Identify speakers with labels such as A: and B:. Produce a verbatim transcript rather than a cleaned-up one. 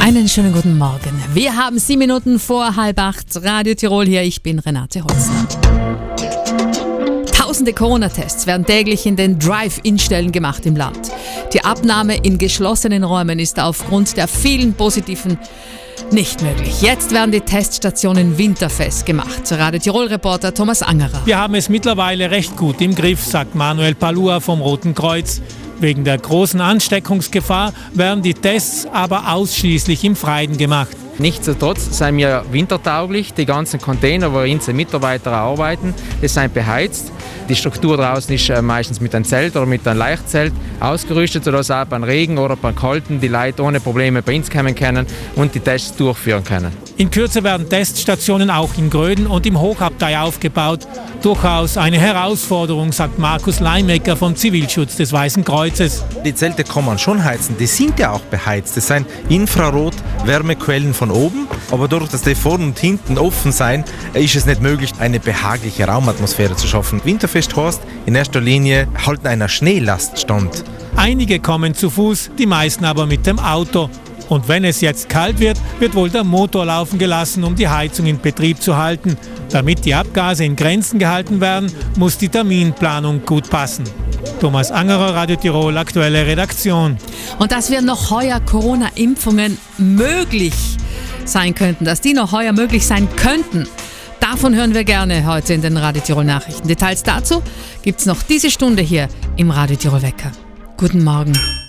A: Einen schönen guten Morgen. Wir haben sieben Minuten vor halb acht. Radio Tirol hier, ich bin Renate Holzner. Tausende Corona-Tests werden täglich in den Drive-In-Stellen gemacht im Land. Die Abnahme in geschlossenen Räumen ist aufgrund der vielen positiven nicht möglich. Jetzt werden die Teststationen winterfest gemacht. Radio Tirol-Reporter Thomas Angerer.
B: Wir haben es mittlerweile recht gut im Griff, sagt Manuel Palua vom Roten Kreuz. Wegen der großen Ansteckungsgefahr werden die Tests aber ausschließlich im Freien gemacht.
C: Nichtsdestotrotz sind wir wintertauglich. Die ganzen Container, wo unsere Mitarbeiter arbeiten, die sind beheizt. Die Struktur draußen ist meistens mit einem Zelt oder mit einem Leichtzelt ausgerüstet, sodass auch beim Regen oder beim Kalten die Leute ohne Probleme bei uns kommen können und die Tests durchführen können.
B: In Kürze werden Teststationen auch in Gröden und im Hochabtei aufgebaut. Durchaus eine Herausforderung, sagt Markus Leimecker vom Zivilschutz des Weißen Kreuzes.
D: Die Zelte kann man schon heizen, die sind ja auch beheizt. Das sind Infrarot-Wärmequellen von oben, aber dadurch, dass die vorne und hinten offen sind, ist es nicht möglich, eine behagliche Raumatmosphäre zu schaffen. Winterfest heißt in erster Linie halten einer Schneelast stand.
B: Einige kommen zu Fuß, die meisten aber mit dem Auto. Und wenn es jetzt kalt wird, wird wohl der Motor laufen gelassen, um die Heizung in Betrieb zu halten. Damit die Abgase in Grenzen gehalten werden, muss die Terminplanung gut passen. Thomas Angerer, Radio Tirol, aktuelle Redaktion.
A: Und dass wir noch heuer Corona-Impfungen möglich sein könnten, dass die noch heuer möglich sein könnten, davon hören wir gerne heute in den Radio Tirol Nachrichten. Details dazu gibt's noch diese Stunde hier im Radio Tirol Wecker. Guten Morgen.